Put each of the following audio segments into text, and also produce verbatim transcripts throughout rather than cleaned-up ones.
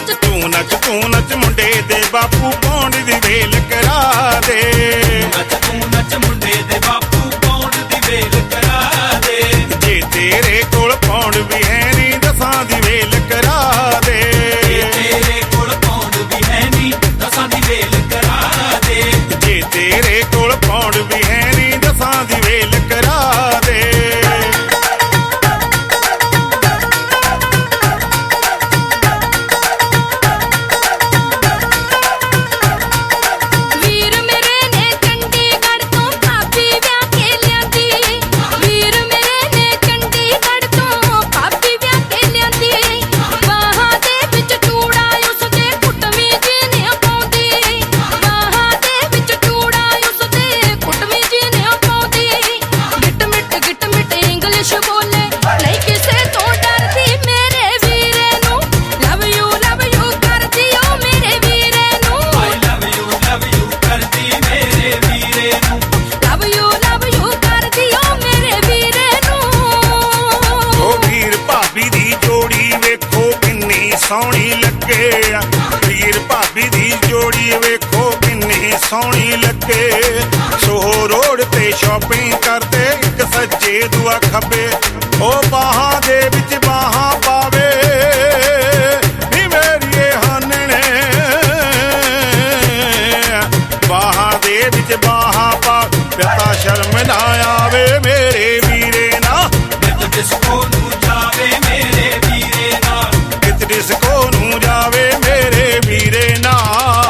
ਵਿੱਚ ਤੂੰ ਨੱਚ ਤੂੰ ਨੱਚ ਮੁੰਡੇ ਦੇ ਬਾਪੂ ਪੌਂਡ ਦੀ ਵੇਲ ਕਰਾ ਦੇ ਨੱਚ ਤੂੰ ਨੱਚ ਮੁੰਡੇ ਦੇ ਬਾਪੂ ਪੌਂਡ ਦੀ ਵੇਲ ਕਰਾ ਦੇ ਜੇ ਤੇਰੇ ਕੋਲ ਪੌਂਡ ਵੀ ਹੈ ਨੀ ਦਸਾਂ ਦੀ ਵੇਲ ਕਰਾ ਦੇ ਜੇ ਤੇਰੇ ਕੋਲ ਪੌਂਡ ਵੀ ਹੈ ਨੀ ਦਸਾਂ ਦੀ ਵੇਲ ਕਰਾ ਦੇ ਜੇ ਤੇਰੇ ਕੋਲ ਪੌਂਡ ਵੀ ਹੈ ਨੀ ਦਸਾਂ ਦੀ ਵੇਲ ਕਰਾ ਦੇ ਸੋਹਣੀ ਲੱਗੇ ਆ ਵੀਰ ਭਾਬੀ ਦੀ ਜੋੜੀ ਵੇਖੋ ਕਿੰਨੀ ਸੋਹਣੀ ਲੱਗੇ ਸੋਹੋ ਰੋਡ ਤੇ ਸ਼ਾਪਿੰਗ ਕਰਦੇ ਇੱਕ ਸੱਜੇ ਦੂਆ ਖੱਬੇ ਉਹ ਬਾਹਾਂ ਦੇ ਵਿੱਚ ਬਾਹਾਂ ਪਾਵੇ ਨੀ ਮੇਰੀਏ ਹਾਨਣੇ ਬਾਹਾਂ ਦੇ ਵਿੱਚ ਬਾਹਾਂ ਪਾ ਪਿਤਾ ਸ਼ਰਮ ਨਾ ਆਵੇ ਮੇਰੇ ਵੀਰੇ ਨਾ ਨਿਤ ਡਿਸਕੋ ਨੂੰ ਜਾਵੇ ਮੇਰੇ ਵੀਰੇ ਨਾ ਡਿਸਕੋ ਨੂੰ ਜਾਵੇ ਮੇਰੇ ਵੀਰੇ ਨਾਲ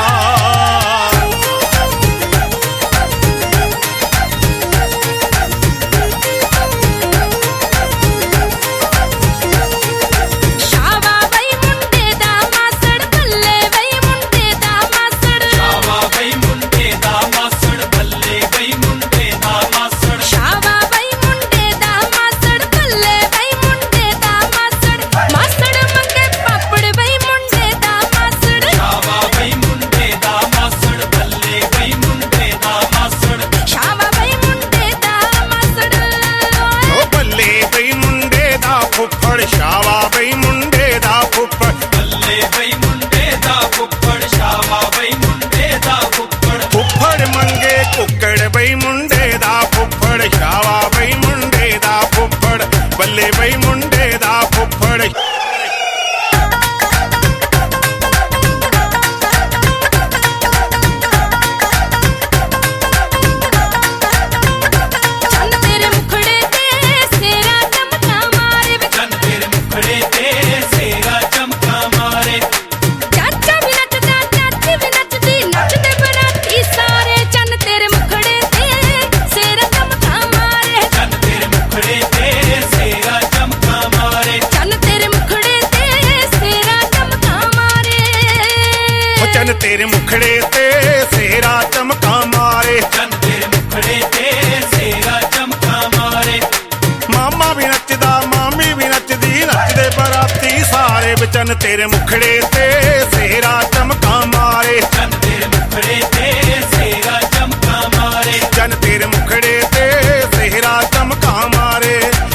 ਸ਼ਾਵਾ ਬਈ ਮੁੰਡੇ ਦਾ ਮਾਸੜ ਬੱਲੇ ਬਈ ਮੁੰਡੇ ਦਾ ਮਾਸੜ ਸ਼ਾਵਾ ਬਈ ਮੁੰਡੇ ਦਾ ਮਾਸੜ ਬੱਲੇ ਬਈ ਮੁੰਡੇ ਦਾ ਮਾਸੜ ਸ਼ਾਵਾ ਬਈ ਮੁੰਡੇ ਦਾ ਮਾਸੜ ਬੱਲੇ ਬਈ ਮੁੰਡੇ ਦਾ ਮਾਸੜ ਮਾਸੜ ਮੰਗੇ ਪਾਪੜ ਬਈ ਮੁੰਡੇ ਦਾ ਮਾਸੜ ਸ਼ਾਵਾ ਬਈ ਮੁੰਡੇ ਦਾ ਮਾਸੜ ਬੱਲੇ ਬਈ ਮੁੰਡੇ ਦਾ ਮਾਸੜ ਸ਼ਾਵਾ ਬਈ ਮੁੰਡੇ ਦਾ ਮਾਸੜ ਉਹ ਬੱਲੇ ਬਈ ਮੁੰਡੇ ਦਾ ਫੁੱਫੜ ਸ਼ਾਵਾ ਬਈ ਮੁੰਡੇ ਦਾ ਫੁੱਫੜ ਬੱਲੇ ਬਈ ਮੁੰਡੇ ਦਾ ਫੁੱਫੜ ਸ਼ਾਵਾ ਬਈ ਮੁੰਡੇ ਦਾ ਫੁੱਫੜ ਫੁੱਫੜ ਮੰਗੇ ਕੁੱਕੜ ਬਈ ਮੁੰਡੇ ਦਾ ਫੁੱਫੜ ਸ਼ਾਵਾ ਬਈ ਮੁੰਡੇ ਦਾ ਫੁੱਫੜ ਬੱਲੇ ਬਈ ਮੁੰਡੇ ਦਾ ਫੁੱਫੜ ਚੰਨ ਤੇਰੇ ਮੁਖੜੇ ਤੇ ਸੇਰਾ ਚਮਕਾ ਮਾਰੇ ਵੇ ਚੰਨ ਤੇਰੇ ਮੁਖੜੇ ਤੇ ਸੇਰਾ ਚਮਕਾ ਮਾਰੇ ਚਾਚਾ ਵੀ ਨੱਚਦਾ ਚਾਚੀ ਵੀ ਨੱਚਦੀ ਨੱਚਦੇ ਬਰਾਤੀ ਸਾਰੇ ਚੰਨ ਤੇਰੇ ਮੁਖੜੇ ਤੇ ਸੇਰਾ ਚਮਕਾ ਮਾਰੇ ਚੰਨ ਤੇਰੇ ਮੁਖੜੇ ਤੇ ਸੇਰਾ ਚਮਕਾ ਮਾਰੇ ਚੰਨ ਤੇਰੇ ਮੁਖੜੇ ਤੇ ਸੇਰਾ ਚਮਕਾ ਮਾਰੇ ਉਹ ਚੰਨ ਤੇਰੇ ਮੁਖੜੇ ਤੇ ਸੇਰਾ ਚਮਕਾ ਮਾਰੇ ਚੰਨ ਤੇਰੇ ਮੁਖੜੇ ਤੇ ਸੇਰਾ ਚਮਕਾ ਮਾਰੇ ਮਾਮਾ ਵੀ ਨੱਚਦਾ ਮਾਮੀ ਵੀ ਨੱਚਦੀ ਨੱਚਦੇ ਬਰਾਤੀ ਸਾਰੇ ਵਿਚਨ ਤੇਰੇ ਮੁਖੜੇ ਤੇ ਸੇਰਾ ਚਮਕਾ ਮਾਰੇ ਚੰਨ ਤੇਰੇ ਮੁਖੜੇ ਤੇ ਸੇਰਾ ਚਮਕਾ ਮਾਰੇ ਚੰਨ ਤੇਰੇ ਮੁਖੜੇ ਤੇ ਸੇਰਾ ਚਮਕਾ ਮਾਰੇ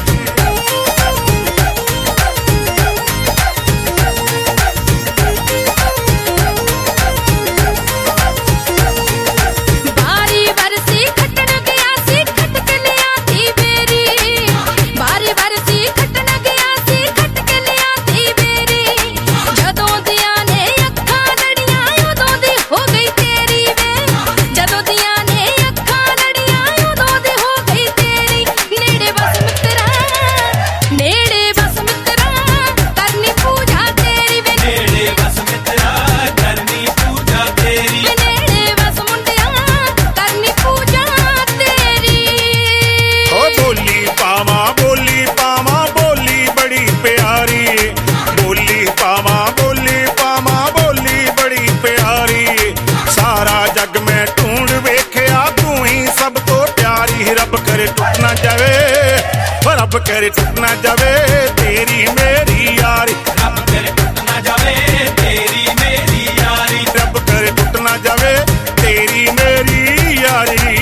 ਬਾਰੀ ਵਰਸੀ ਖੱਟਣ ਗਿਆ ਸੀ ਖੱਟ ਕੇ ਲਿਆਤੀ ਬੇਰੀ ਬਾਰੀ ਵਰਸੀ ਖੱਟਣ ਗਿਆ ਸੀ ਖੱਟ ਕੇ ਲਿਆਤੀ ਬੇਰੀ ਜਦੋਂ ਦੀਆਂ ਨੇ ਅੱਖਾਂ ਲੜੀਆਂ ਉਦੋਂ ਦੀ ਹੋ ਗਈ ਤੇਰੀ ਵੇ ਜਦੋਂ ਦੀਆਂ ਨੇ ਅੱਖਾਂ ਲੜੀਆਂ ਉਦੋਂ ਦੀ ਹੋ ਗਈ ਤੇਰੀ ਨੇੜੇ ਬਸ ਮਿੱਤਰਾ ਨੇੜੇ ਬਸ ਮਿੱਤਰਾ ਕਰਨੀ ਪੂਜਾ ਤੇਰੀ ਵੇ ਨੇੜੇ ਬਸ ਮਿੱਤਰਾ ਕਰਨੀ ਪੂਜਾ ਤੇਰੀ ਨੇੜੇ ਬਸ ਮੁੰਡਿਆ ਕਰਨੀ ਪੂਜਾ ਤੇਰੀ ਓ ਬੋਲੀ ਪਾਵਾਂ ਬੋਲੀ ਪਾਵਾਂ ਬੋਲੀ ਬੜੀ ਪਿਆਰੀ ਬੋਲੀ ਪਾਵਾਂ ਬੋਲੀ ਪਾਵਾਂ ਬੋਲੀ ਬੜੀ ਪਿਆਰੀ ਸਾਰਾ ਜੱਗ ਮੈਂ ਢੂੰਡ ਵੇਖਿਆ ਤੂੰ ਹੀ ਸਭ ਤੋਂ ਪਿਆਰੀ ਰੱਬ ਕਰੇ ਟੁੱਟ ਨਾ ਜਾਵੇ ਓ ਰੱਬ ਕਰੇ ਟੁੱਟ ਨਾ ਜਾਵੇ ਤੇਰੀ ਮੇਰੀ ਯਾਰੀ ਰੱਬ ਤੇਰੇ ਟੁੱਟ ਨਾ ਜਾਵੇ ਤੇਰੀ ਮੇਰੀ ਯਾਰੀ ਰੱਬ ਕਰੇ ਟੁੱਟ ਨਾ ਜਾਵੇ ਤੇਰੀ ਮੇਰੀ ਯਾਰੀ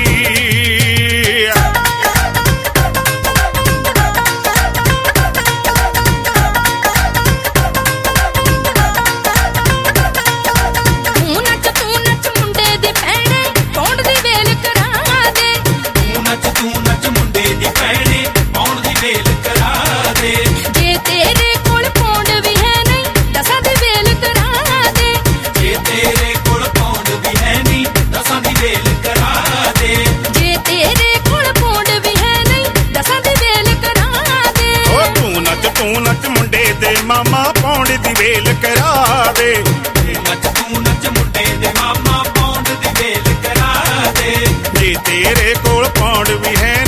ਤੇਰੇ ਕੋਲ ਪੌਂਡ ਵੀ ਹੈ